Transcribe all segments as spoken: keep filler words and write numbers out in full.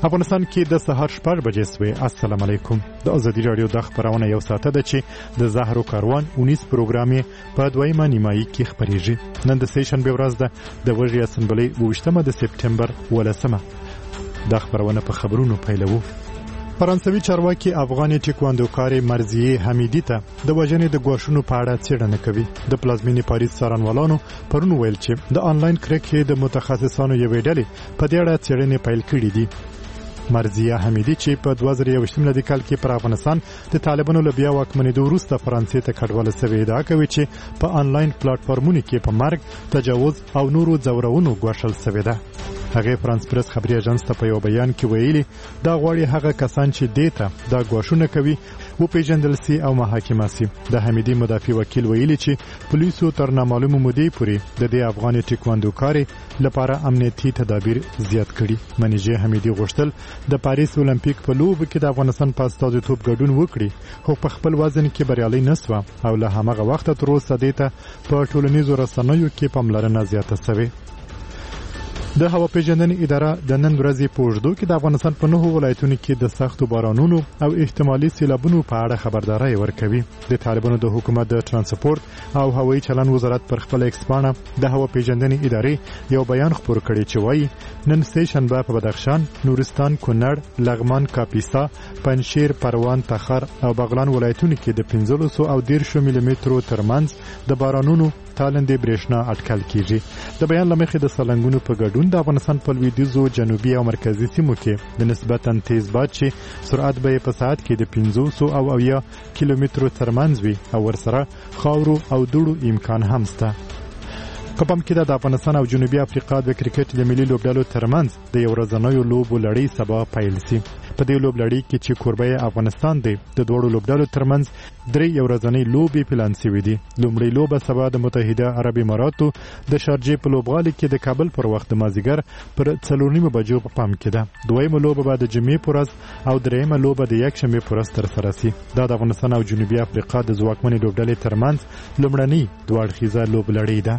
افغانستان کې د سهار شپږ بجې سوې. السلام علیکم. د ازادي راډیو د خبرونه یو ساعته ده چې د زهرو کاروان اونیس پروګرام په دویمه نیمایي کې خبرېږي. نن د سې شنبې ورځ ده د وږي اسمبلۍ اوویشتمه د سپټمبر ولسمه. د خبرونه په خبرونو پیلوو. فرانسوي چارواکي افغاني ټیکواندوکارې مرضیه حمیدي ته د وژنې د ګواښونو په اړه څېړنه کوي. د پلازمینې پاریس څارنوالانو پرون ویل چې د آنلاین کرکې د متخصصانو یوې ډلې په دې اړه څېړنې پیل کړې دي. مرضیه حمیدي چې په دوه زره یوویشتم میلادي کال کې پر افغانستان د طالبانو له بیا واکمنېدو وروسته فرانسې ته کډواله سوې ادعا کوي چې په آنلاین پلاټفارمونو کې په مرګ، تجاوز او نورو ځورونو ګواښل سوې ده. هغه فرانس پریس خبري اژانس ته په یو بیان کې ویلي دا غواړي هغه کسان چې دیتا دا ګواښونه کوي و پیژندل سي او محاکمه سي. د حمیدي مدافع وکیل ویلي چې پولیسو تر نامعلومه مودې پورې د دې افغاني ټیکواندوکارې لپاره امنیتي تدابیر زیات کړي. منیجه حمیدي غوښتل د پاریس اولمپیک په لوبو کې د افغانستان په استازیتوب ګډون وکړي، خو په خپل وزن کې بریالي نسوه او له همغه وخته تر اوسه دیتا په ټولنیزو رسنیو کې پاملرنه زیاته شوه. د هوا پیژندنې اداره د نن ورځې په اوږدو کې د افغانستان په نهو ولایتونو کې د سختو بارانونو او احتمالي سیلابونو په اړه خبرداري ورکوي. د طالبانو د حکومت د ترانسپورت او هوایي چلن وزارت پر خپل ایکس پاڼه د هوا پیژندنې ادارې یو بیان خپور کړی چې وایي نن سې شنبه په بدخشان، نورستان، کونړ، لغمان، کاپیسا، پنجشیر، پروان، تخار او بغلان ولایتونو کې د پنځلس او دېرش ملي مترو ترمنځ د بارانونو تالندې برېښنا اټکل کیږي. د بیان لمخې د سالنګونو په ګډون د افغانستان په لویدیځو، جنوبي او مرکزي سیمو کې د نسبتاً تیز باد چې سرعت به په ساعت کې د پنځوس او اویا کیلومترو ترمنځ وي او ورسره خاورو او دوړو امکان هم شته. په پام کې د افغانستان او جنوبي افریقا د کرکټ د ملي لوبډلو ترمنځ د یو ورځنیو لوبو لړۍ سبا پیل شي. په دې لوبلړۍ کې چې کوربه افغانستان دی د دوړو لوبډلو ترمنځ درې یو ورځنۍ لوبې پلان شوې دي. لومړی لوبه سبا د متحده عرب اماراتو د شارجې په لوبغالي کې د کابل پر وخت د مازیګر پر څلور نیمه بجو په پام کې ده. دویمه لوبه به د جمعې پر ورځ او دریمه لوبه د یکشنبه پر ورځ ترسره شي. دا د افغانستان او جنوبي افریقا د ځواکمنې لوبډلې ترمنځ لومړنۍ دوه اړخیزه لوبلړۍ ده.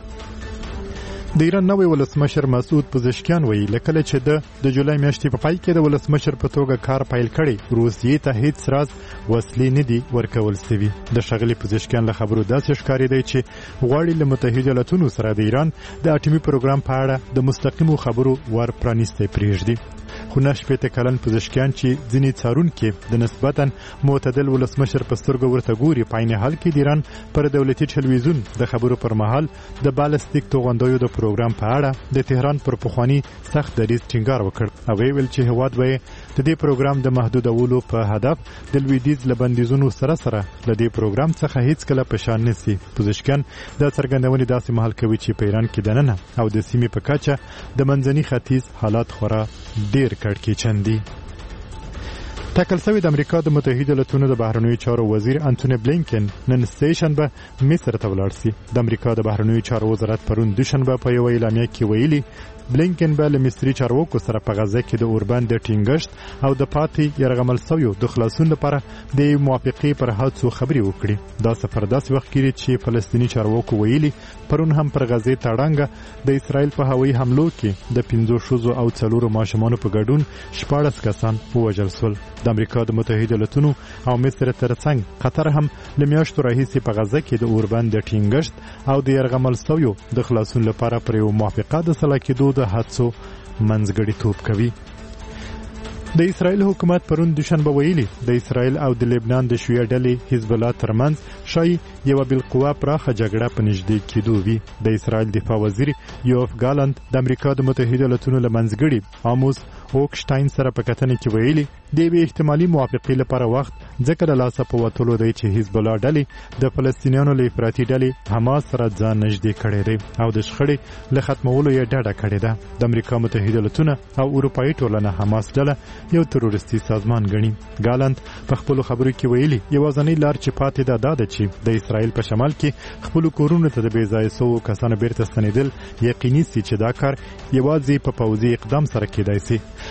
د ایران نوی ولسمشر مسعود پزشکیان وایي لکه چې د د جولای میاشتې په پای کې د ولسمشر په توګه کار پیل کړي روسیې ته هیڅ راز وسلې نه دي ورکول شوي. د ښاغلي پزشکیان له خبرو داسې ښکارېدی چې غواړي له متحده ایالتونو سره د ایران د اټومي پروګرام په اړه د مستقیمو خبرو ور پرانیستی پرېږدي. خو نه شپېته کلن پزشکیان چې ځینې څارونکي د نسبتاً معتدل ولسمشر په سترګو ورته ګوري په عین حال کې د ایران پر دولتي ټلویزیون د خبرو پر مهال د بالستیک توغندیو د پروګرام په اړه د تهران پر پخواني سخت دریځ ټینګار وکړ او ویل چې هیواد به د دې پروګرام د محدودولو په هدف د لویدیځ له بندیزونو سره سره له دې پروګرام څخه هیڅ کله په شان نشي. پزشکیان دا څرګندونې داسې مهال کوي چې په ایران کې دننه او د سیمې په کچه د منځني ختیځ حالات خورا ډیر کړکېچن دي. ټاکل شوی د امریکا د متحده ایالاتونو د بهرنیو چارو وزیر انټونی بلینکن نن سې شنبه مصر ته ولاړ شي. د امریکا د بهرنیو چارو وزارت پرون دوشنبه په یو اعلامیه کې ویلي بلینکن به له مصري چارواکو سره په غزه کې د اوربند د ټینګښت او د پاتې یرغمل شویو د خلاصون لپاره د موافقې پر هڅو خبرې وکړي. دا سفر داسې وخت کې چې فلسطیني چارواکو ویلي پرون هم پر غزه تړانګه د اسرائیل په هوایي حملو کې د پنځو ښځو او څلورو ماشومانو په ګډون شپاړس کسان ووژل شول. د امریکا د متحده ایالاتونو او مصر ترڅنګ قطر هم له میاشتو راهیسې په غزه کې د اوربند د ټینګښت او د یرغمل شویو د خلاصون لپاره پر یو موافقه د سلا کېدو د هڅو منځګړیتوب کوي. د اسرائیل حکومت پرون دوشنبه ویلي د اسرائیل او د لبنان د شیعه ډلې حزب الله ترمنځ شای یو بالقوه پراخه جګړه په نږدې کېدو وي. د اسرائیل دفاع وزیر یوف ګالند د امریکا د متحده ایالاتونو له منځګړي آموس هوکشتاین سره په کتنه کې ویلي د یوې احتمالي موافقې لپاره وخت ځکه له لاسه په وتلو دی چې حزب الله ډلې د فلسطینیانو له افراطي ډلې حماس سره ځان نږدې کړی دی او د شخړې له ختمولو یې ډډه کړې ده. د امریکا متحده ایالاتونه او اروپایي ټولنه حماس ډله یو تروریستي سازمان ګڼي. ګالند په خپلو خبرو کې ویلي یوازینۍ لار چې پاتې ده دا ده چې د اسرائیل په شمال کې خپلو کورونو ته د بې ځایه شوو کسانو بیرته ستنېدل یقیني سي چې دا کار یوازې په پوځي اقدام سره کېدای سي.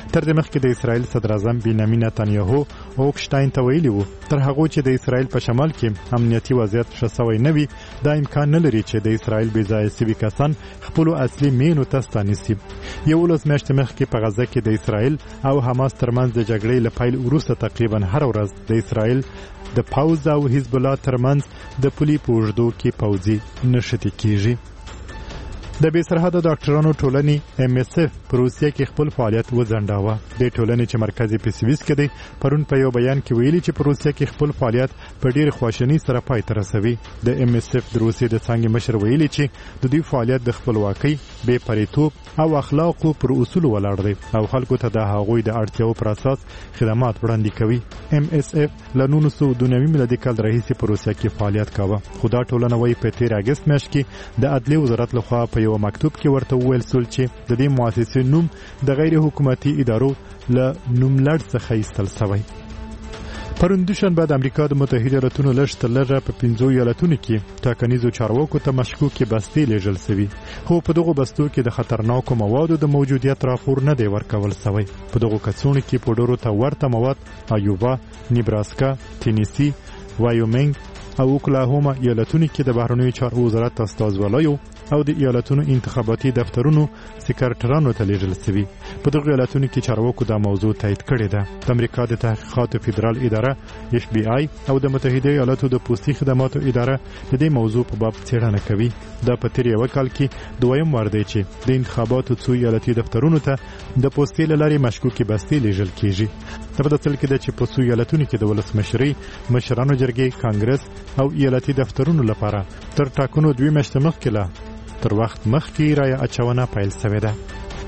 تر دې مخکې د اسرائیل صدر اعظم بنیامین نتانیاهو اوکشتاین ته ویلي وو تر هغه چې د اسرائیل په شمال کې امنیتي وضعیت ښه سوی نه وي دا امکان نه لري چې د اسرائیل بې ځایه سوي کسان خپلو اصلي مینو ته ستانیسي. یولس میاشتې مخکې په غزه کې د اسرائیل او حماس ترمنځ د جګړې له پیل وروسته تقریبا هر ورځ د اسرائیل د پوځ او حزب الله ترمنځ د پولي په اوږدو کې پوځي نښتې کیږي. د بې سرحده ډاکټرانو ټولنې ام اس اف په روسیه کې خپل فعالیت وځنډاوه. د ټولنې چې مرکز یې په سویس کې دی پرون په یو بیان کې ویلي چې په روسیه کې خپل فعالیت په ډېر خواشینۍ سره پای ته رسوي. د ام اس اف د روسیې د څانګې مشر ویلي چې د دوی فعالیت د خپلواکۍ بې پریتوب او اخلاقو پر اصولو ولاړ دی او خلکو ته د هغوی د اړتیاو پر اساس خدمات وړاندې کوي. ام اس اف له نولس سوه دوه نوي میلادي کال راهیسې په روسیه کې فعالیت کاوه خو دا ټولنه وایي په تیر اګست میاشت کې د عدلیې وزارت لخوا په یو مکتوب کې ورته وویل سول چې د دې مؤسسې نوم د غیر حکومتي ادارو له نوملړ څخه ایستل شوی. پرون دوشنبه د امریکا د متحده ایالاتونو لږ تر لږه په پنځو ایالتونو کې ټاکنیزو چارواکو ته مشکوکې بستې لیږل شوي خو په دغو بستو کې د خطرناکو موادو د موجودیت راپور نه دی ورکول شوی. په دغو کڅوړو کې پوډرو ته ورته مواد ایوبا، نیبراسکا، تینیسي، وایومینګ او اوکلاهوما ایالتونو کې د بهرنیو چارو وزارت استازوالایو او د ایالتونو انتخاباتي دفترونو سکرټرانو ته لیږل شوي. په دغو ایالتونو کې چارواکو دا موضوع تایید کړې ده. د امریکا د تحقیقاتو فدرال اداره اف بی آی او د متحده ایالاتو د پوستي خدماتو اداره د دې موضوع په باب څېړنه کوي. دا په تیر یو کال کې دویم وار دی چې د انتخاباتو څو ایالتي دفترونو ته د پوستي له لارې مشکوکې بستې لیږل کیږي. دا په داسې حال کې ده چې په څو ایالتونو کې د ولسمشرۍ، مشرانو جرګې، کانګرس او ایالتي دفترونو لپاره تر ټاکنو دوه میاشتې مخکې لا تر وخت مخکې رایه اچونه پیل شوې ده.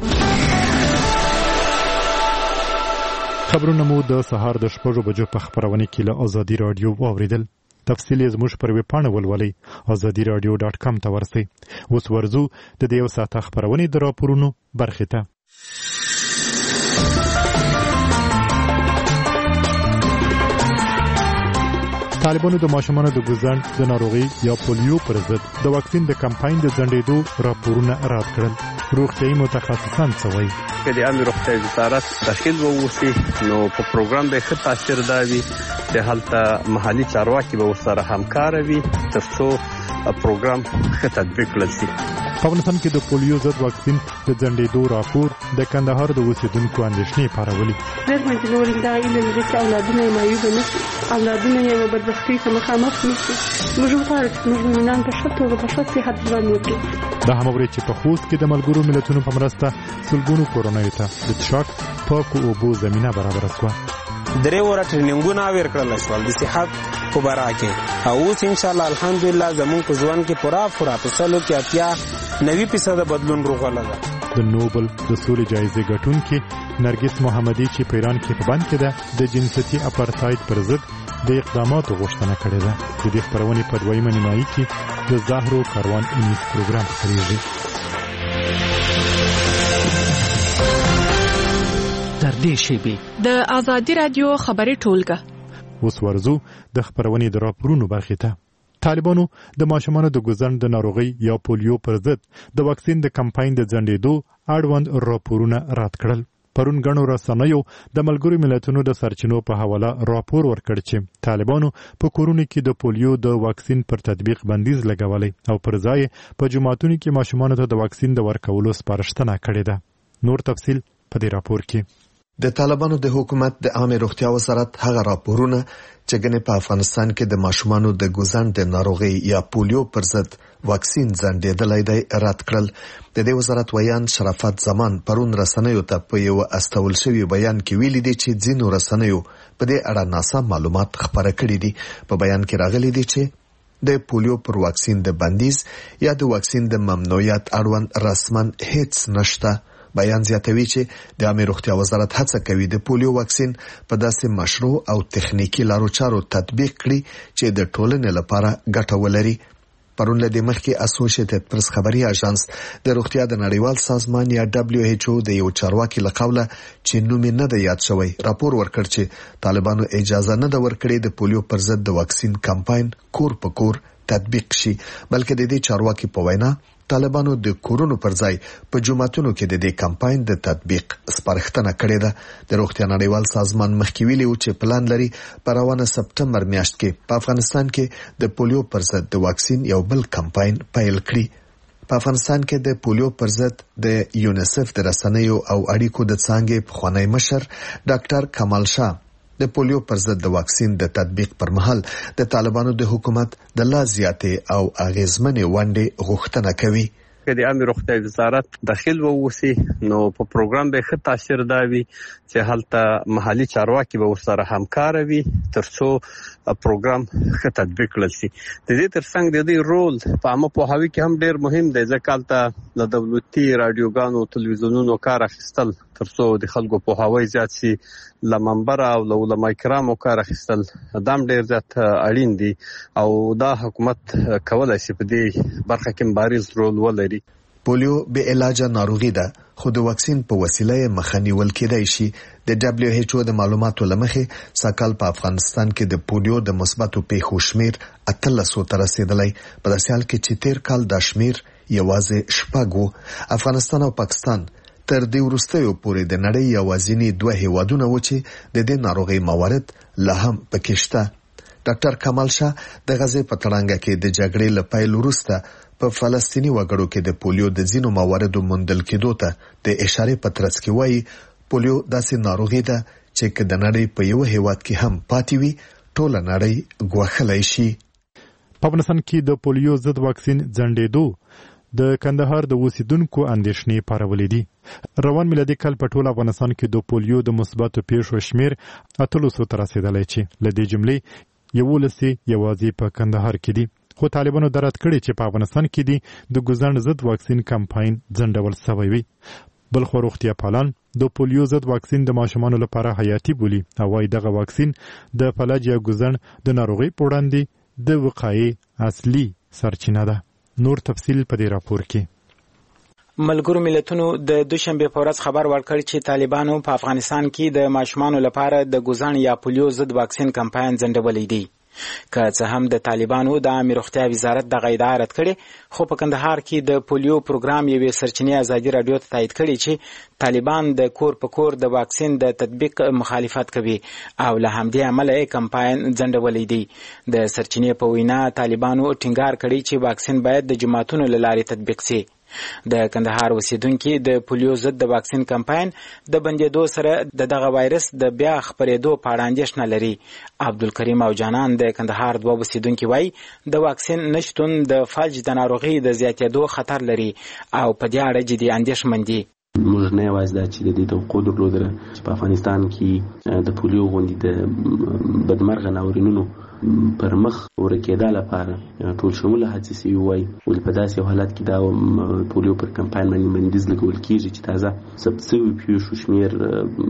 خبرونه مو د سهار د شپږو بجو په خپرونه کې له ازادي رادیو واوریدل. تفصیل یې زموږ پر ویبپاڼه ولولئ ازادي رادیو ډاټ کام ته ورسئ. اوس ورځو د دې یو ساعته خپرونې د راپورونو برخې ته. طالبانو د ماشومانو د ګوزڼ د ناروغي یا پولیو پر ضد د واکسین د کمپاین د ځنډېدو راپورونه رد کړل. روغتیايي متخصصان څه وایي؟ که د عامې روغتیايي وزارت تشکیل ووسي نو په پروګرام به ښه تاثیر دا وي چې هلته محلي چارواکي به ورسره همکاره وي تر څو پروګرام ښه تطبیق کړل شي. په افغانستان کې د پولیو ضد واکسین د ځنډېدو راپور د کندهار د اوسېدونکو اندېښنې پارولي. ډېر مجبور دي دا علم دي چې اولادونه یې معیوبه نه شي، اولادونه یې بدبختۍ ته مخامخ نه شي. موږ غواړو چې زموږ مېرمنان په ښه توګه په ښه صحت ژوند وکړي. دا هم اورئ چې په خوست کې د ملګرو ملتونو په مرسته سلګونو کورنیو ته د څښاک پاکو اوبو زمینه برابره شوه. درې وره ټریننګونه ورکړل شول د صحت په باره کې او اوس انشاءالله الحمدلله زموږ په ژوند کې پوره پوره په سلو کې اتیا نوي فیصده بدلون راغلی ده. د نوبل د سولې جایزې ګټونکې نرګس محمدي چې په ایران کې په بند کې ده د جنسیتي اپارتاید پر ضد د اقداماتو غوښتنه کړې ده. د دې خپرونې په دویمه نیمایي کې د زهرو کاروان انیس پروګرام خپریږي. تر دې شیبې د ازادي رادیو خبري ټولګه. اوس ورځو د خپرونې د راپورونو برخې ته. طالبانو د ماشومانو د ګوزڼ د ناروغۍ یا پولیو پر ضد د واکسین د کمپاین د ځنډېدو اړوند راپورونه رد کړل. پرون غنو رسنیو د ملګرو ملتونو د سرچینو په حواله راپور ورکړ چې طالبانو په کورونو کې د پولیو د واکسین پر تطبیق بندیز لګولې او پر ځای په جماعتونو کې ماشومانو ته د واکسین د ورکولو سپارښتنه کړې ده. نور تفصیل په دې راپور کې. د طالبانو د حکومت د عامه روغتیا وزارت هغه راپورونه چې ګنې په افغانستان کې د ماشومانو د ګوزڼ د ناروغۍ یا پولیو پر ضد واکسین ځنډېدلی دی رد کړل. د دې وزارت ویان شرافت زمان پرون رسنیو ته په یو استول شوی بیان کې ویلي دي چې ځینو رسنیو په دې اړه ناسم معلومات خپاره کړي دي. په بیان کې راغلي دي چې د پولیو پر واکسین د بندیز یا د واکسین د ممنوعیت اړوند رسمن هیڅ نشته. بیان زیاتوي چې د عامه روغتیا وزارت هڅه کوي د پولیو واکسین په داسې مشروع او تخنیکی لارو چارو تطبیق کړي چې د ټولنې لپاره ګټه ولري. پرون له دې مخکې اسوسییټډ پریس خبري اژانس د روغتیا د نړیوال سازمان یا دبليو ایچ او د یو چارواکي لقوله چې نوم نه دی یاد شوی راپور ورکړ چې طالبانو اجازه نه ده ورکړې د پولیو پر ضد د واکسین کمپاین کور په کور تطبیق شي، بلکې د دې چارواکي په وینا طالبانو د کورونو پر ځای په جمعتونو کې د دې کمپاین د تطبیق سپارښتنه کړې ده. د روغتیا نړیوال سازمان مخکې ویلي و چې پلان لري په روانه سپټمبر میاشت کې په افغانستان کې د پولیو پر ضد د واکسین یو بل کمپاین پیل کړي. په افغانستان کې د پولیو پر ضد د یونیسف د رسنیو او اړیکو د څانګې پخوانی مشر ډاکټر کمال شاه د پولیو پر ضد د واکسین د تطبیق پر مهال د طالبانو د حکومت د لا زیاتې او اغیزمنې ونډې غوښتنه کوي. که د عامه روغتیا وزارت داخل ووسی نو په پروګرام به ښه تاثیر دا وي چې هلته محلي چارواکي به ورسره همکار وي ترڅو پروګرام ښه تطبیق کړل شي. د دې ترڅنګ د دې رول په عامه پوهاوي کې هم ډیر مهم دی ځکه هلته د دولتي رادیوګانو او تلویزیونونو کار اخیستل ترڅو د خلکو پوهاوی زیات شي له منبر او له علماء کرامو کار اخیستل دام ډیر زیات اړین دي او دا حکومت کولای شي په دې برخه کې بارز رول ولري. پولیو به علاج ناروغي ده خو د واکسین په وسیله مخنیول کېدای شي. د دبليو ایچ او د معلوماتو لمخې ساکال په افغانستان کې د پولیو د مثبتو پیښو شمیر اتلسو ته رسیدلی په داسې حال کې چې تیر کال دا شمیر یوازې شپږ و. افغانستان او پاکستان تر دې وروستیو پورې د نړۍ یوازینی دوه هیوادونه و چې د دې ناروغي موارد لا هم پکې شته. ډاکټر کمال شاه د غزې په تړانګه کې د جګړې له پیل وروسته په فلسطینی وګړو کې د پولیو د ځینو مواردو موندل کېدو ته د اشارې په ترڅ کې وایي پولیو داسې ناروغي ده چې که د نړۍ په یو هیواد کې هم پاتې وي ټوله نړۍ ګواښلی شي. په افغانستان کې د پولیو ضد واکسین ځنډېدو د کندهار د اوسیدونکو اندېښنې پارولې دي. روان میلادي کال په ټول افغانستان کې د پولیو د مثبتو پیښو شمیر اتلسو ته رسیدلی چې له دې جملې یولس یوازې په کندهار کې دي. خو طالبانو درات کړي چې په افغانستان کې دي د ګوزن ضد واکسین کمپاین ځنډول شوی وي. بل خو روغتیا پالان د پولیو ضد واکسین د ماشومانو لپاره حیاتي بولي او وايي دغه واکسین د فلج یا ګوزن د ناروغي په وړاندې د وقایې اصلي سرچینه ده. نور تفصیل په دې راپور کې. ملګرو ملتونو د دوشنبه په ورځ خبر ورکړ چې طالبانو په افغانستان کې د ماشومانو لپاره د ګوزن یا پولیو ضد واکسین کمپاین ځنډولی دی. که څه هم د طالبانو د عامه روغتیا وزارت د غیدا رد کړي خو په کندهار کې د پولیو پروګرام یوې سرچینې ازادي رادیو ته تایید کړي چې طالبان د کور په کور د واکسین د تطبیق مخالفت کوي او له همدې امله یې کمپاین ځنډولی دی. د سرچینې په وینا طالبانو ټینګار کړي چې واکسین باید د جماعتونو له لارې تطبیق شي. د کندهار اوسیدونکو د پولیو ضد د واکسین کمپاین د بندیدو سره د دغه وایرس د بیا خپرېدو په اړه اندېښنه لري. عبدالکریم او جانان د کندهار دوه اوسیدونکو وایي د واکسین نشتون د فلج د ناروغي د زیاتېدو خطر لري او په دې اړه جدي اندېښمن دي. موږ نه یوازې دا چې د دې توقع درلودله چې په افغانستان کې د پولیو غوندې د بدمرغه ناورینونو پر مخ ورکېدا لپاره ټول شموله هڅې سوي وای ولې په داسې یو حالت کې دا پولیو پر کمپاین باندې بندیز لګول کېږي چې تازه ثبت شوي پیښو شمېر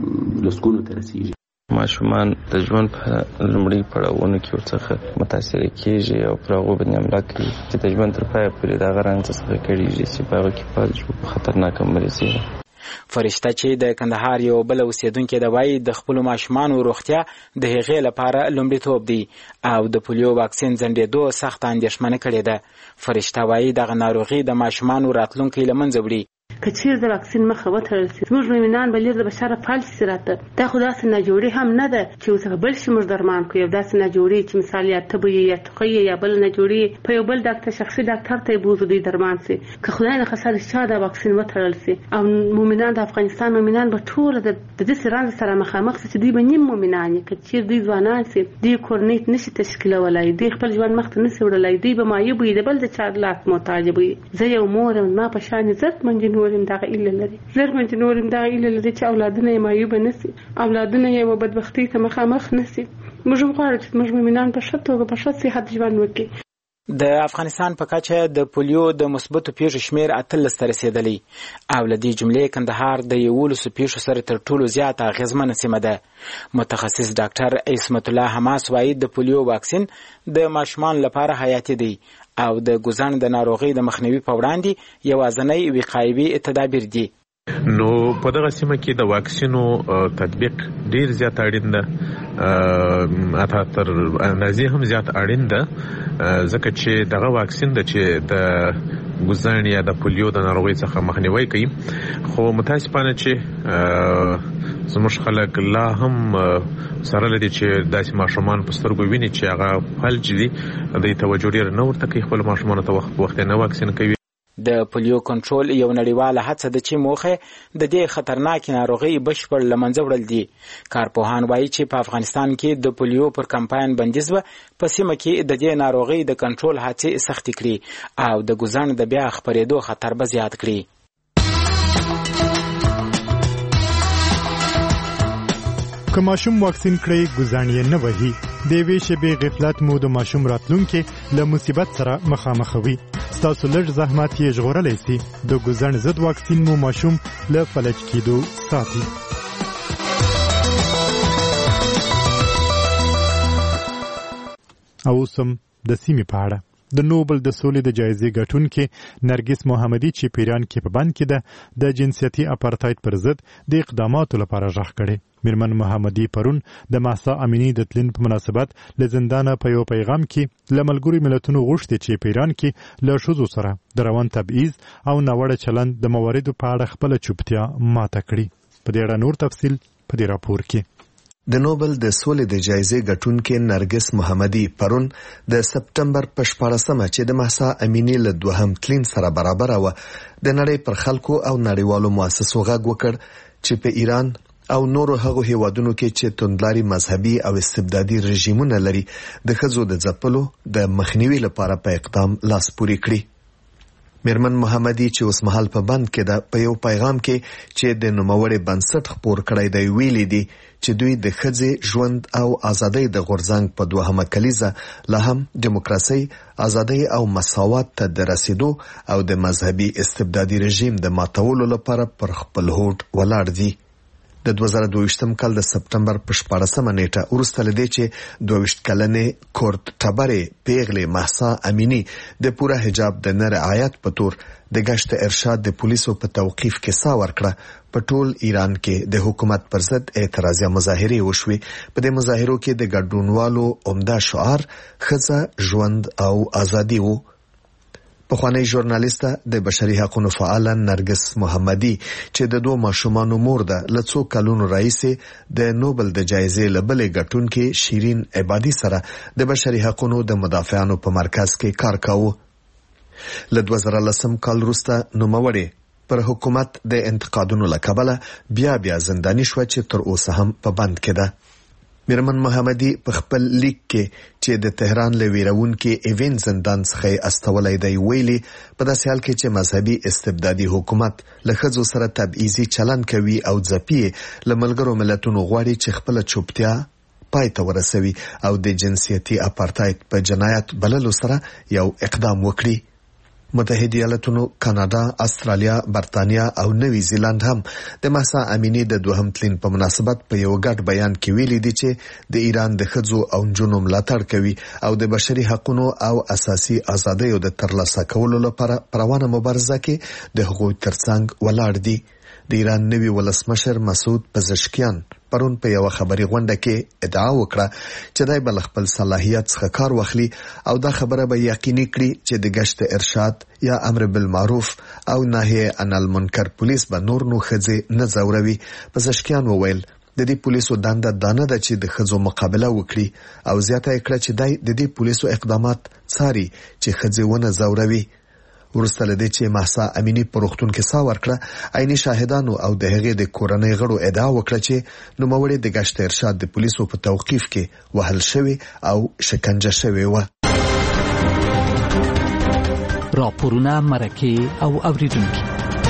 لسګونو ته رسېږي. ماشومان د ژوند په لومړي پړاوونو کې ورڅخه متاثره کېږي او پر هغو باندې حمله کوي چې د ژوند تر پایه پورې د هغه رنځ څخه کړېږي چې په هغه کې پاتې شو خطرناکه مریضي ده. فرشته چې د کندهار یو بل اوسیدونکو د وایي د خپل ماشومانو روغتیا د هغې لپاره لومړیتوب دی او د پولیو واکسین ځنډېدو سخت اندېښمنه کړې ده. فرشته وایي دغه ناروغي د ماشومانو راتلونکی له منځه وړي. که چیرې د واکسین مخه وتړل شي زموږ مؤمنان به لیر د بشره فالج سي راته دا خو داسې ناجوړي هم نه ده چې اوس بل شي موږ درمان کوي او داسې ناجوړي چې مثال یا تبه یا ټوخی یا بل ناجوړي په یو بل ډاکټر شخصي ډاکټر ته بوزو دوی درمان سي. که خدای نه خسر شا د واکسین وتړل سي او مؤمنان د افغانستان مؤمنان به ټول د دې سران سره مخامخ سي چې دوی به نیم مؤمنان که چیرې دوی ځوانان سي دوی کورنیت نشي تشکیلولای دوی خپل ژوند مخ ته نشي وړلای دوی به مایه وي د بل د چار لاس محتاج وي. زه یو مور ما په شان عزت منجنورم دغه اله زرمن چې نورم دا ایله لري چې اولادونه یې مایوبه نسی اولادونه یې و بدبختی ته مخامخ نسی. موږ غواړو چې موږ مؤمنان په ښه توګه په ښه صحت ژوند وکړي. د افغانستان په کچه د پولیو د مثبتو پیښو شمیر اتلس ته رسېدلی او له دې جملې کندهار د یولسو پیښو سره تر ټولو زیاته اغېزمنه سیمه ده. متخصص ډاکټر عصمت الله حماس وایي د پولیو واکسین د ماشومان لپاره حیاتي دی او د ګوزن د ناروغي د مخنیوي په وړاندې یوازینی وقایوي تدابیر دي. نو په دغه سیمه کې د واکسینو تطبیق ډیر زیات اړین ده اته تر اندازې هم زیات اړین ده ځکه چې دغه واکسین د چې د ګوزن یا د پولیو د ناروغۍ څخه مخنیوي کوي. خو متاسفانه چې زموږ خلک لا هم سره لري چې داسې ماشومان په سترګو ویني چې هغه فلج دي، د توجه ډیر نه ورته کوي، خپل ماشومان ته وخت وخت نه واکسین کوي. د پولیو کنټرول یو نړیواله هڅه ده چې موخه د دې خطرناک ناروغي بشپړ لمنځه وړل دي. کارپوهان وایي چې په افغانستان کې د پولیو پر کمپاین بندیز و په سیمه کې د دې ناروغي د کنټرول هڅې سختې کړي او د ګوزن د بیا خپرېدو خطر به زیات کړي. که ماشوم واکسین کړي ګوزن یې نه وهي، د یوې شېبې غفلت مو د ماشوم راتلونکي له مصیبت سره مخامخوي. ستاسو لږ زحمت یې ژغورلی سي. د ګوزن ضد واکسین مو ماشوم له فلج کېدو ساتي. او اوس هم د سیمې په اړه د نوبل د سولې د جایزې ګټونکې نرګس محمدي چې په ایران کې په بند کې ده د جنسیتي اپارتاید پر ضد د اقداماتو لپاره غږ کړی. میرمن محمدي پرون د مهسا امینی د تلین په مناسبت له زندانه په یو پیغام کې له ملګرو ملتونو غوښتي چې په ایران کې له ښځو سره د روان تبعیض او ناوړه چلند د مواردو په اړه خپله چوپتیا ماته کړي. په دې اړه نور تفصیل په دې راپور کې. د نوبل د سولې د جایزې ګټونکې نرګس محمدي پرون د سپټمبر په شپاړسمه چې د مهسا امینی له دوهم تلین سره برابر و د نړۍ پر خلکو او نړیوالو مؤسسو غږ وکړ چې په ایران او نورو هغو هیوادونو کې چې توندلاري مذهبي او استبدادي رژیمونه لري د ښځو د ځپلو د مخنیوي لپاره په اقدام لاس پورې کړي. میرمن محمدي چې اوس مهال په بند کې ده په یو پیغام کې چې د نوموړي بنسټ خپور کړی دی ویلي دي چې دوی د ښځې ژوند او ازادۍ د غورځنګ په دوهمه کلیزه لا هم دیموکراسي، ازادۍ او مساوات ته د رسیدو او د مذهبي استبدادي رژیم د ماتولو لپاره پر خپل هوډ ولاړ دي. د دوه زره دوه کال د سپټمبر په شپاړسمه نیټه وروسته له دې چې دوه ویشت کلنې کورت ټبرې پیغلې مهسا امینی د پوره حجاب د نه رعایت په تور د گشت ارشاد د پولیسو په توقیف کې سا ورکړه. په ټول ایران کې د حکومت پر ضد اعتراضي مظاهرې وشوې. په دې مظاهرو کې د ګډونوالو عمده شعار ښځه، ژوند او ازادي وو. پخوانی ژورنالیسته د بشري حقوقو فعاله نرګس محمدي چې د دوه ماشومانو مور ده له څو کلونو راهیسې د نوبل د جایزې له بلې ګټونکې شیرین عبادي سره د بشري حقوقو د مدافعانو په مرکز کې کار کاوه. له دوه زره لسم کال وروسته نوموړې پر حکومت د انتقادونو له کبله بیا بیا زنداني شوه چې تر اوسه هم په بند کې ده. میرمن محمدي په خپل لیک کې چې د تهران له ویرونکي ایوین زندان څخه استولای دی ویلي په داسې حال کې چې مذهبي استبدادي حکومت له ښځو سره تبعیضي چلند کوي او ځپي له ملګرو ملتونو غواړي چې خپل چوپتیا پای ته ورسوي او د جنسیتي اپارتاید په جنایت بللو سره یو اقدام وکړي. متحده ایالاتونو، کاناډا، استرالیا، برتانیا او نوی زیلند هم د مهسا امینی د دوهم تلین په مناسبت په یو ګډ بیان کې ویلي دي چې د ایران د ښځو او نجونو ملاتړ کوي او د بشري حقوقو او اساسي ازادیو د ترلاسه کولو لپاره په روانه مبارزه کې د هغوی ترڅنګ ولاړ دي. د ایران نوی ولسمشر مسعود پزشکیان پرون په یو خبري غونډه کې ادعا وکړه چې دای بل خپل صلاحیت څخه کار واخلي او دا خبره به یقیني کړي چې د گشت ارشاد یا امر بالمعروف او نهي عن المنکر پولیس به نور نو ښځې نه ځوروي. پزشکیان وویل د دې پولیسو دنده دانه ده چې د ښځو مقابله وکړي او زیاته کړه چې دای د دې پولیسو اقدامات څاري چې ښځې ونه ځوروي. ورسته لدې چې مهسا امینی په روغتون کې سا ورکړه، عیني شاهدانو او د هغې د کورنۍ غړو ادعا وکړه چې نوموړې د گشت ارشاد د پولیسو په توقیف کې وهل شوی او شکنجه شوی و. راپورونه، مرکې او اوریدونکي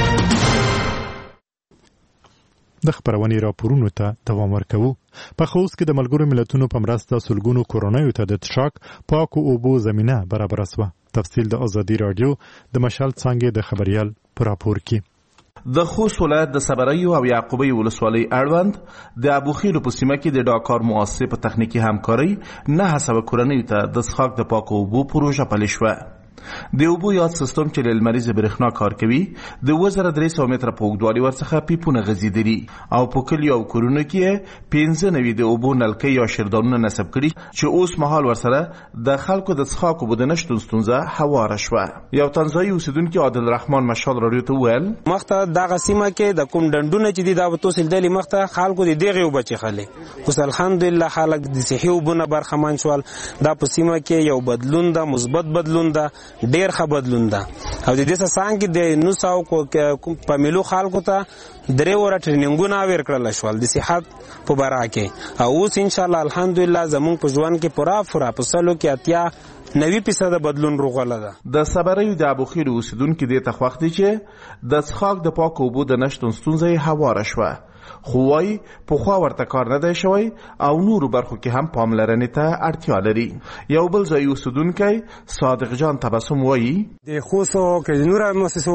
د خبرونې راپورونو ته دوام ورکوو. په خوست کې د ملګرو ملتونو په مرسته سلګونو کورنیو ته د څښاک پاکو اوبو زمینه برابره شوه. تفصیل د ازادي رادیو د مشال څنګه د خبريال پر راپور کې. د خوست ولایت د صبریو او یعقوبی ولسوالۍ اړوند د ابوخیلو په سیمه کې د ډاکار مؤسسې په تخنیکی همکارۍ نه حساب کورنیو ته د څښاک د پاکو اوبو پروژه پلي شوه. د اوبو یاد سیستم چې له لمریزې برېښنا کار کوي د اووه زره درې سوه متره په اوږدوالي ورڅخه پیپونه غځېدلي او په کلیو او کورونو کې یې پنځه نوي د اوبو نلکۍ یا شیردانونه نصب کړي چې اوس مهال ورسره د خلکو د څښاک اوبو د نشتون ستونزه هواره شوه. یو تنزایي اوسیدونکي عادل رحمان مشال راډیو ته وویل مخته دغه سیمه کې د کوم ډنډونه چې دي دا به توسېدلي مخته خلکو د دغې اوبه څښلې. اوس الحمدلله خلک د صحي اوبو نه برخمن شول. دا په سیمه کې یو بدلون ده، مثبت بدلون ده، ډیر ښه بدلون ده. او د دې څخه کې د نو ساو په ملو خلکو ته درې وره ټریننګونه ورکړل شول د صحت په باره کې. او اوس ان شاء الله الحمدلله زموږ په ژوند کې پوره پوره په سلو کې اتیا نوي فیصد بدلون روغله ده. د صبریو د ابوخیل اوسیدونکو دې ته خوښ دي چې د څښاک د پاک اوبو د نشتون ستونزه یې هواره شوه. خو وايي پخوا ورته کار نه دی شوی او نورو برخو کې هم پاملرنې ته اړتیا لري. یو بل ځایي اوسیدونکی صادق جان تبسم وايي د خوستو کې نورو مؤسسو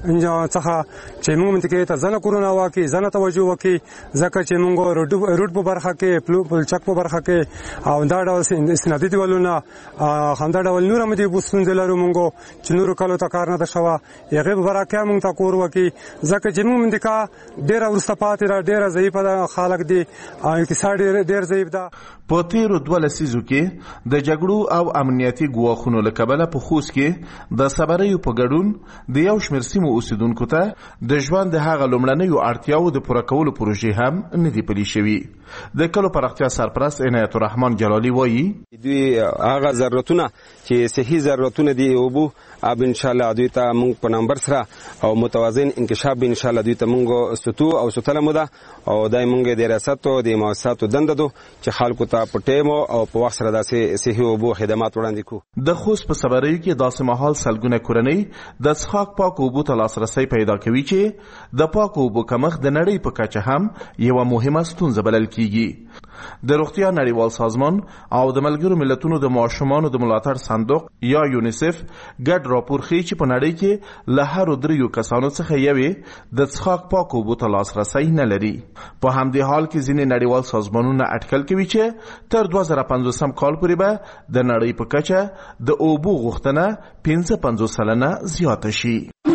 څخه چې موږ منطقې ته ځنه کورونه واکې ځنه توجه وکړي ځکه چې موږ روډ په برخه کې پلچک په برخه کې او دا ډول استنادي دیوالونه همدا ډول نور هم دي ستونزې لرو موږ چې نورو کلو ته کار نه ده شوی. هغې په باره کې موږ ته کور وکړي ځکه چې موږ منطقه ډېره وروسته پاتې ده، ډېره ضعیفه ده، خلک دي او اقتصاد ډېر ضعیف ده. په تیرو دوه لسیزو کې د جګړو او امنیتي ګواښونو له کبله په خوست کې د صبریو په ګډون د یو شمېر سیمو اوسیدونکو ته د ژوند د هغه لومړنیو اړتیاوو د پوره کولو پروژې هم نه دي پلي شوي. د کلو پراختیا سرپرست عنایت الرحمن جلالي وایي دوی هغه ضرورتونه چې صحي ضرورتونه دي اوبو اب ان شاء الله دوی ته موږ په نمبر سره او متوازن انکشاف ان شاء الله دوی ته موږ ستو او ستله موده او دای موږ د ریاست او د مؤسساتو دنده دو چې خلکو ته په ټیم او په وخت سره داسې صحي اوبو خدمات وړاندې کوو. د خوست په صبریو کې داسې مهال سلګونه کورنۍ د څښاک پاک اوبو ته لاسرسی پیدا کوي چې د پاک اوبو کمښت د نړۍ په کچه هم یوه مهمه ستونزه بلل کیږي. د روغتیا نړیوال سازمان او د ملګرو ملتونو د ماشومانو د ملاتړ صندوق یا یونیسف ګډ راپور ښیي چې په نړۍ کې له هرو دریو کسانو څخه یوې د څښاک پاک اوبو ته لاسرسی نه لري. په همدې حال کې ځینې نړیوال سازمانونه اټکل کوي چې تر دوه زره پنځوسم کال پورې به د نړۍ په کچه د اوبو غوښتنه پنځه پنځوس سلنه زیاته شي.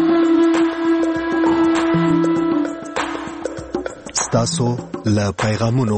ستاسو له پیغامونو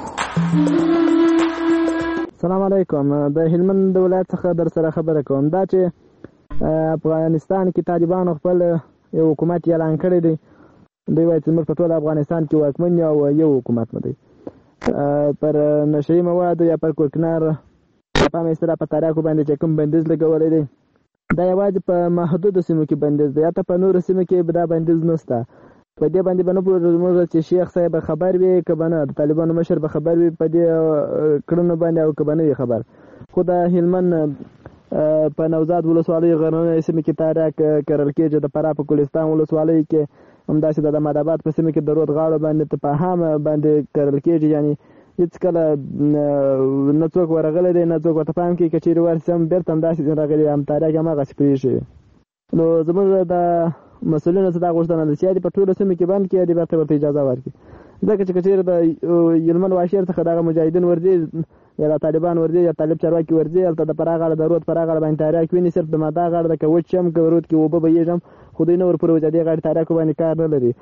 سلام علیکم. د هلمند ولایت څخه در سره خبره کوم. دا چې افغانستان کې طالبانو خپل یو حکومت اعلان کړی دی. دوی وایي چې موږ په ټول افغانستان کې واکمن یو او یو حکومت نه دی. پر نشهیي موادو یا پر کوکنار په مثلا په تاریخو باندې چې کوم بندیز لګولی دی دا یوازې په محدودو سیمو کې بندیز دی، حتی په نورو سیمو کې دا بندیز نشته. په دې باندې به نه پوهېږو زموږ چې شیخ صاحب خبر وي که به نه، د طالبانو مشر به خبر وي په دې کړنو باندې او که به نه وي خبر. خو د هلمند په نوزاد ولسوالۍ غرنۍ سیمې کې تاریخ کرل کېږي، د فراه په ګلستان ولسوالۍ کې همداسې د احمدآباد په سیمه کې د رود غاړو باندې تفاهم باندې کرل کېږي. یعنې هېڅ کله نه څوک ورغلی دی نه څوک ورته پام کوي، که چېرې ورسي هم بېرته همداسې راغلي هم تاریخ هماغسې پرېښي. نو زموږ د مسؤلینو څخه دا غوښتنه ده چې یا دې په ټولو سیمو کې بند کړي یا دې بېرته ورته اجازه ورکړي. ځکه چې که چېرې د هلمند واشیر څخه دغه مجاهدین ورځي یا د طالبان ورځي یا طالب چارواکي ورځي هلته د فراه غاړه د رود فراه غاړه باندې تاریخ ویني، صرف د ماده غاړه ده، که وچ هم که رود کې اوبه بهیږي هم، خو دوی نه ورپورې د دې غاړې تاریخو باندې کار نه لري.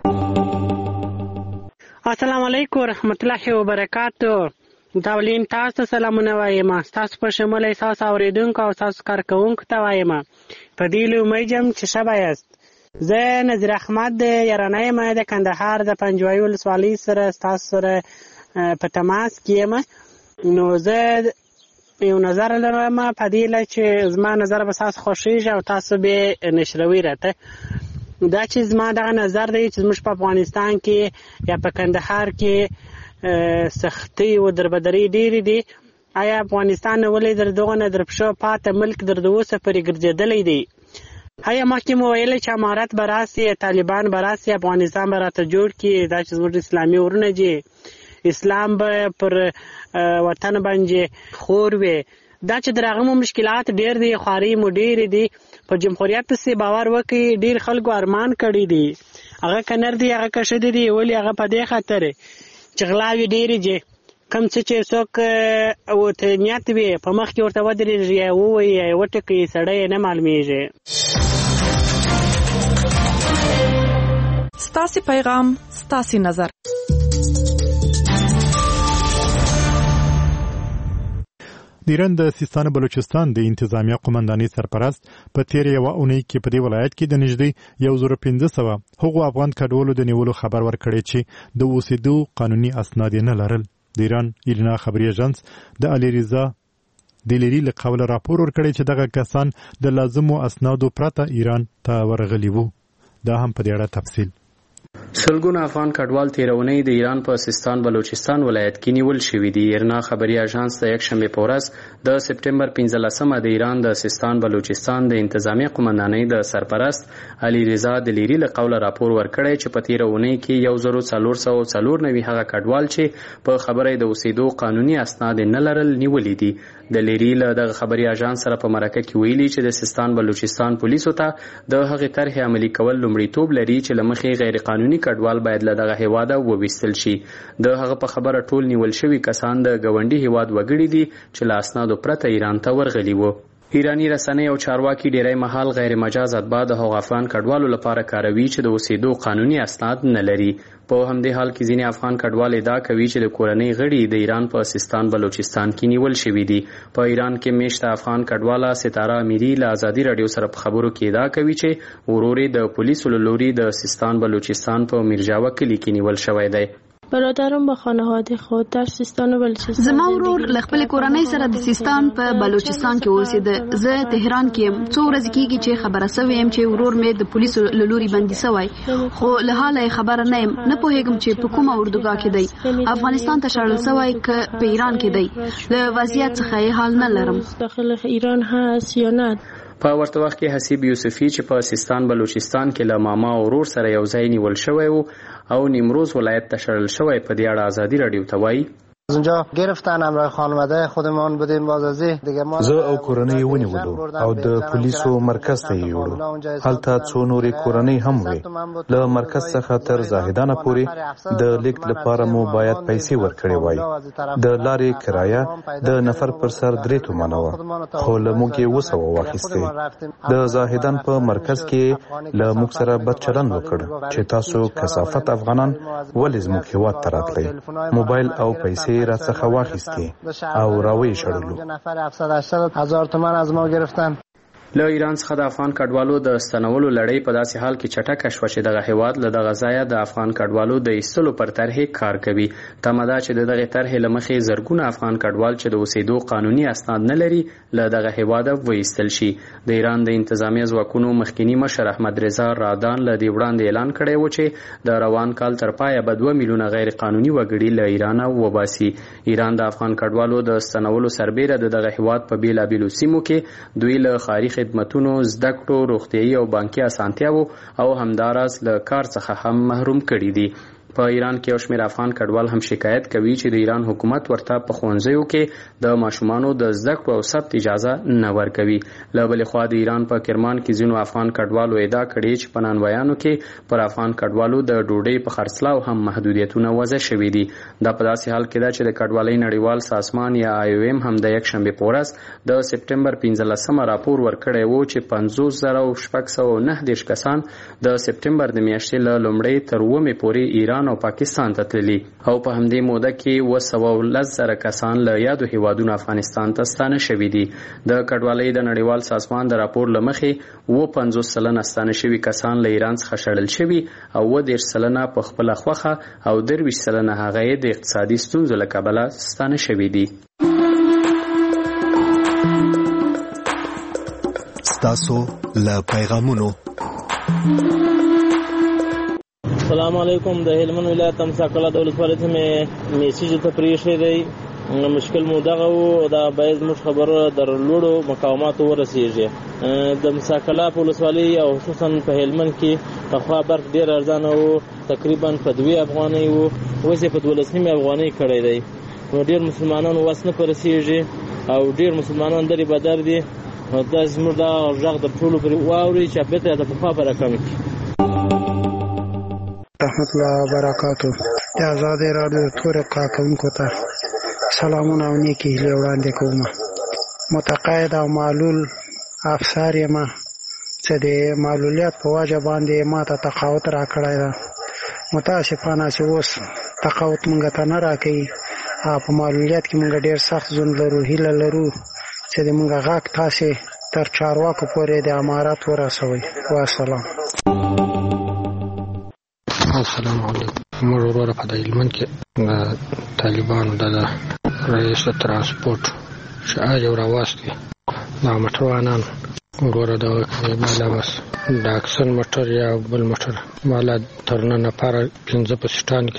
السلام علیکم ورحمت الله وبرکاتو. داولین تاسو ته سلامونه وایم. تاسو په شمول تاسو اوریدونکو او تاسو کارکوونکو ته وایم په دې لومړی جام چې شبا یاست. زه نظیر احمد د یارانه یم د کندهار د پنجوایي ولسوالۍ سره تاسو سره په تماس کې یم. نو زه یو نظر لرم په دې چې زما نظر به تاسو خوښیږي او تاسو به نشروي راته. دا چې زما دغه نظر دی چې زموږ په افغانستان کې یا په کندهار کې سختي او دربدري ډېرې دي. آیا افغانستان ولې در دغه نه در پښو پاته ملک در د اوسه پورې ګرځېدلی دی؟ آیا مخکې مو ویلې چې امارت به راسي، طالبان به راسي، افغانستان به راته جوړ کړي، دا چې زموږ اسلامي ورونه دي، اسلام به پر وطن باندې خور وي. دا چې د هغه مو مشکلات ډېر دي، خوارۍ مو ډېرې دي. په جمهوریت پسې باور وکړئ ډېر خلکو ارمان کړی دي. هغه که نر دي هغه که ښځې دي، ولې هغه په دې خاطر چې غلاوې ډېرې دي. کم څه چې څوک ورته نیت وي په مخ کې ورته ودرېږي یا ووایي یا وټکي سړی نه معلومیږي. ستاسې پیغام ستاسې نظر. د ایران د سیستان بلوچستان د انتظامیه قومندانۍ سرپرست په تیر یو اونۍ کې په دې ولایت کې د نږدې یو زره پنځه سوه هغو افغان کډوالو د نیولو خبر ورکړی چې د اوسېدو قانوني اسناد یې نه لرل. د ایران ایرنا خبري اژانس د الیریزا د لیری له قوله راپور ورکړی چې دغه کسان د لازمو اسنادو پرته ایران ته ورغلي وو. دا هم په دې اړه تفصیل. سلګونه افغان کډوال تیرونی د ایران په سیستان بلوچستان ولایت کې نیول شوی دی. ایرنا خبري اژانس د یک شنبه په ورځ د سپټمبر پنځلسمه د ایران د سیستان بلوچستان د انتظامیه قومندانۍ د سرپرست علي رضا د لیری له قوله راپور ورکړی چې په تیرونی کې یو زره څلور سوه څلور نوي هغه کډوال چې په خبره د اوسېدو قانوني اسناد نه لرل نیولې دي. د لیری له دغه خبري اژانس سره په مرکه کې ویلي چې د سیستان بلوچستان پولیسو ته د هغې طرحې عملي کول لومړیتوب لري چې له مخې غیر قانوني کډوال باید له دغه هیواده وویستل شي. د هغه په خبره ټول نیول شوي کسان د ګاونډي هیواد وګړي دي چې له اسنادو پرته ایران ته ورغلي وو. ایرانی رسنۍ او چارواکي ډیری مهال غیر مجاز اتباع د هغو افغان کډوالو لپاره کاروي چې د اوسېدو قانوني اسناد نه لري. په همدې حال کې ځینې افغان کډوال ادعا کوي چې د کورنۍ غړي د ایران په سیستان بلوچستان کې نیول شوي دي. په ایران کې میشته افغان کډواله ستاره امیري له ازادي راډیو سره په خبرو کې ادعا کوي چې ورور یې د پولیسو له لوري د سیستان بلوچستان په میرجاوه کلي کې نیول شوی دی. برادرم با خانواده خود در سیستان و بلوچستان زما ورور له خپل کورنۍ سره د سیستان په بلوچستان کې اوسېده. زه تهران کې یم. څو ورځې کېږي چې خبره سوې یم چې ورور مې د پولیسو له لوري بندي سوی، خو له حاله خبره نه یم. نه پوهېږم چې په کومه اردوګاه کې دی. افغانستان ته شړل سوی که په ایران کې دی. له وضعیت څخه یې حال نه لرم. داخل ایران هست یا نه. په ورته وخت کې حسیب یوسفی چې په سیستان بلوچستان کې له ماما او ورور سره یو ځای نیول شوی و او نیمروز ولایت ته شړل شوی په دې اړه ازادي راډیو ته وایي از اونجا گرفتن همراه خانواده خودمان بودیم بازازی دیگه ما زه او کورنۍ ونیولو او د پولیسو مرکز ته یې وړو. هلته څو نورې کورنۍ هم وې. له مرکز څخه تر زاهدانه پورې د لیږد لپاره مو باید پیسې ورکړې وای. د لارې کرایه د نفر پر سر درې تومانه وه، خو له موږ یې اوه سوه واخیستې. د زاهدان په مرکز کې له موږ سره بد چلند وکړ چې تاسو کثافت افغانان ولې زموږ هېواد ته راتلئ. موبایل او پیسې را څخه واخیستې او راویې شړلو. نفر هفتصد هشتاد هزار تومان از ما گرفتن. له ایران څخه د افغان کډوالو د ستنولو لړۍ په داسې حال کې چټکه شوه چې دغه هیواد له دغه ځایه د افغان کډوالو د ایستلو پر طرحې کار کوي. تمه ده چې د دغې طرحې له مخې زرګونه افغان کډوال چې د اوسېدو قانوني اسناد نه لري له دغه هیواده وایستل شي. د ایران د انتظامیه ځواکونو مخکینی مشر احمد رضا رادان له دې وړاندې اعلان کړی و چې د روان کال تر پایه به دوه میلیونه غیر قانوني وګړي له ایرانه وباسي. ایران د افغان کډوالو د ستنولو سربیره د دغه هیواد په بیلابیلو سیمو کې دوی له ښاري خدمتونو، زده کړو، روغتیایي او بانکي اسانتیاوو او همداراز له کار څخه هم محروم کړي دي. په ایران کې یو شمېر افغان کډوال هم شکایت کوي چې د ایران حکومت ورته په ښوونځیو کې د ماشومانو د زده کړو او ثبت اجازه نه ورکوي. له بلې خوا د ایران په کرمان کې ځینو افغان کډوالو ادعا کړې چې په نانوایانو کې پر افغان کډوالو د ډوډۍ په خرڅلاو هم محدودیتونه وضع شوي دي. دا په داسې حال کې ده چې د کډوالۍ نړیوال سازمان یا آی او ایم هم د یک شنبې په ورځ د سپټمبر پنځلسمه راپور ورکړی و چې پنځوس زره شپږ سوه نهه دېرش کسان د سپټمبر د میاشتې له لومړۍ تر اوومې پورې ایران او پاکستان ته تللي او په همدې موده کې اوه سوه لس زره کسان له یادو هیوادونو افغانستان ته ستانه شوي دي. د کډوالۍ د نړیوال سازمان د راپور له مخې اوه پنځوس سلنه ستانه شوي کسان له ایران څخه شړل شوي او اوه دېرش سلنه په خپله خوښه او درویشت سلنه هغه یې د اقتصادي ستونزو له کبله ستانه شوي دي. ستاسو له پیغامونو. السلام علیکم. د هلمند ولایت تمساقله د ولسوالۍ څخه میسیج ته پریښی دی. مشکل مو دغه و دا باید موږ خبره در لوړو مقاماتو ورسیږي. د مساقله په ولسوالۍ او خصوصا په هلمند کې پخوا برق ډېر ارزانه و، تقریبا په دوې افغانۍ و، اوس یې په دولس نیمې افغانۍ کړی دی. نو ډېر مسلمانانو وس نه پرسیږي او ډېر مسلمانان درې بدر دي. دا زموږ دا غږ د ټولو پرې واوري چې بېرته د پخوا په رقم کې رحمت الله وبرکاتو. د آزادۍ راډیو ټولو کارکوونکو ته سلامونه او نیکی هیلې وړاندې کوم. متقاعد او معلول افسر یم چې د معلولیت په وجه باندې ما ته تقاعد راکړی ده. متاسفانه چې اوس تقاعد مونږ ته نه راکوي او په معلولیت کې مونږ ډېر سخت ژوند لرو. هیله لرو چې د مونږ غږ تاسې تر چارواکو پورې د امارات ورسوئ. والسلام. السلام علیکم. موږ وروره په د هلمند کې د طالبانو د رئیس ترانسپورټ چې یو راواستي دا موټروانان وروره دغه بالا بس د اکسن موټر یا بل موټر بالا تر نن لپاره پنځه په سټان